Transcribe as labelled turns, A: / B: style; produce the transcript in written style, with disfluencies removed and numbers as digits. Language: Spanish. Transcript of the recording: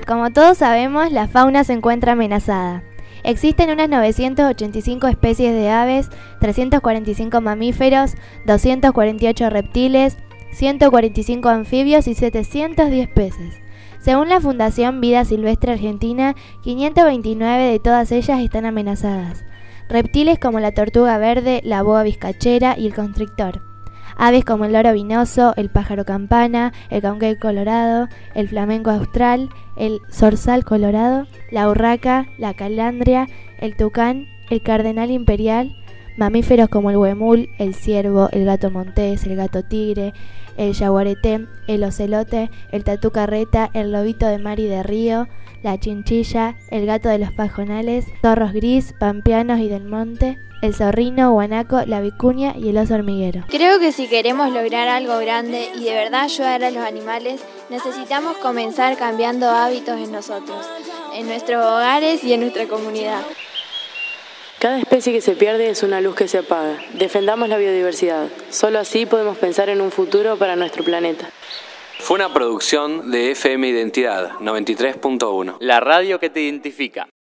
A: Como todos sabemos, la fauna se encuentra amenazada. Existen unas 985 especies de aves, 345 mamíferos, 248 reptiles, 145 anfibios y 710 peces. Según la Fundación Vida Silvestre Argentina, 529 de todas ellas están amenazadas. Reptiles como la tortuga verde, la boa vizcachera y el constrictor. Aves como el loro vinoso, el pájaro campana, el cauquel colorado, el flamenco austral, el zorzal colorado, la urraca, la calandria, el tucán, el cardenal imperial, mamíferos como el huemul, el ciervo, el gato montés, el gato tigre, el yaguareté, el ocelote, el tatú carreta, el lobito de mar y de río, la chinchilla, el gato de los pajonales, zorros gris, pampeanos y del monte, el zorrino, guanaco, la vicuña y el oso hormiguero.
B: Creo que si queremos lograr algo grande y de verdad ayudar a los animales, necesitamos comenzar cambiando hábitos en nosotros, en nuestros hogares y en nuestra comunidad.
C: Cada especie que se pierde es una luz que se apaga. Defendamos la biodiversidad. Solo así podemos pensar en un futuro para nuestro planeta.
D: Fue una producción de FM Identidad 93.1.
E: La radio que te identifica.